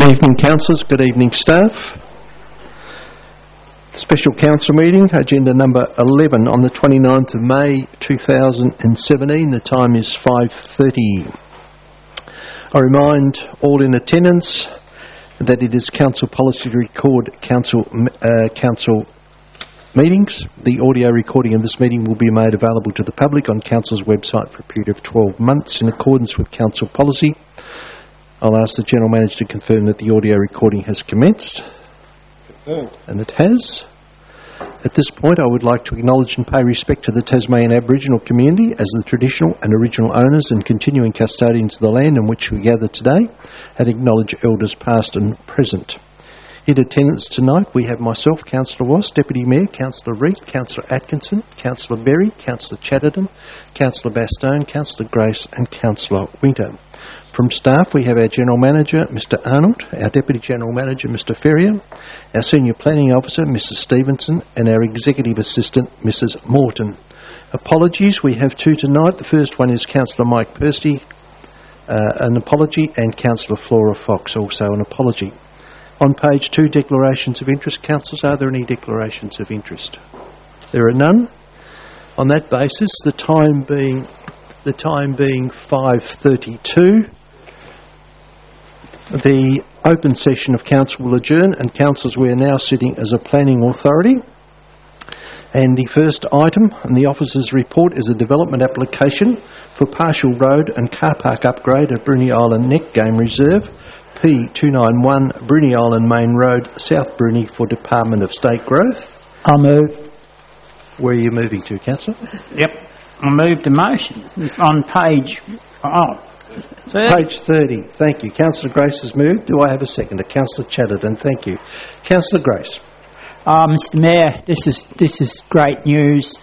Good evening, councillors. Good evening, staff. Special council meeting, agenda number 11 on the 29th of May 2017. The time is 5:30. I remind all in attendance that it is council policy to record council meetings. The audio recording of this meeting will be made available to the public on council's website for a period of 12 months in accordance with council policy. I'll ask the General Manager to confirm that the audio recording has commenced. Confirmed. And it has. At this point, I would like to acknowledge and pay respect to the Tasmanian Aboriginal community as the traditional and original owners and continuing custodians of the land on which we gather today, and acknowledge elders past and present. In attendance tonight, we have myself, Councillor Wass, Deputy Mayor, Councillor Reid, Councillor Atkinson, Councillor Berry, Councillor Chatterton, Councillor Bastone, Councillor Grace and Councillor Winter. From staff, we have our General Manager, Mr Arnold, our Deputy General Manager, Mr Ferrier, our Senior Planning Officer, Mrs Stevenson, and our Executive Assistant, Mrs Morton. Apologies, we have two tonight. The first one is Councillor Mike Pursty, an apology, and Councillor Flora Fox, also an apology. On page 2, declarations of interest. Councillors, are there any declarations of interest? There are none. On that basis, the time being 5:32, the open session of council will adjourn, and councillors, we are now sitting as a planning authority. And the first item in the officer's report is a development application for partial road and car park upgrade at Bruny Island Neck Game Reserve, P291 Bruny Island Main Road, South Bruny, for Department of State Growth. I'll move. Where are you moving to, councillor? Yep, I move the motion on page 30. Page 30. Thank you. Councillor Grace has moved. Do I have a seconder? Councillor Chatterton. Thank you. Councillor Grace. Mr Mayor, this is great news.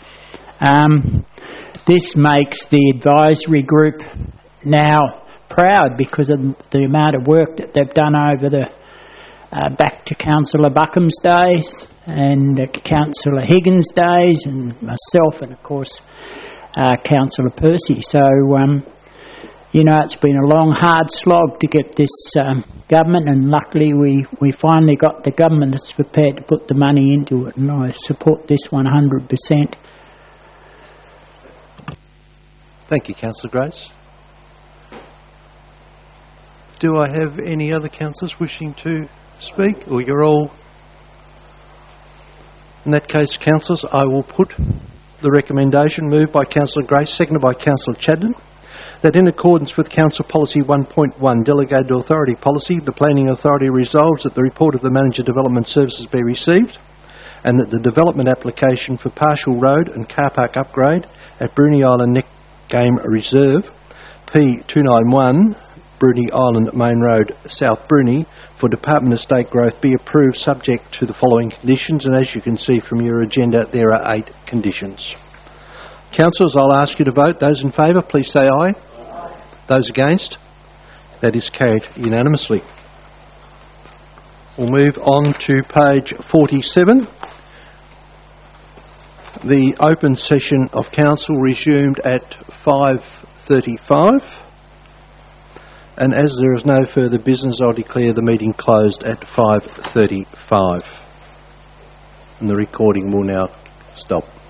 This makes the advisory group now proud because of the amount of work that they've done over the back to Councillor Buckham's days and Councillor Higgins' days and myself and of course Councillor Percy. So it's been a long hard slog to get this government, and luckily we finally got the government that's prepared to put the money into it, and I support this 100%. Thank you, Councillor Grace. Do I have any other councillors wishing to speak, or you're all? In that case, councillors, I will put the recommendation moved by Councillor Grace, seconded by Councillor Chadden, that in accordance with Council Policy 1.1, Delegated Authority Policy, the Planning Authority resolves that the report of the Manager Development Services be received, and that the development application for partial road and car park upgrade at Bruny Island Neck Game Reserve, P291 Bruny Island Main Road, South Bruny, for Department of State Growth be approved subject to the following conditions, and as you can see from your agenda, there are 8 conditions. Councillors, I'll ask you to vote. Those in favour, please say aye. Aye. Those against? That is carried unanimously. We'll move on to page 47. The open session of council resumed at 5:35. And as there is no further business, I'll declare the meeting closed at 5:35. And the recording will now stop.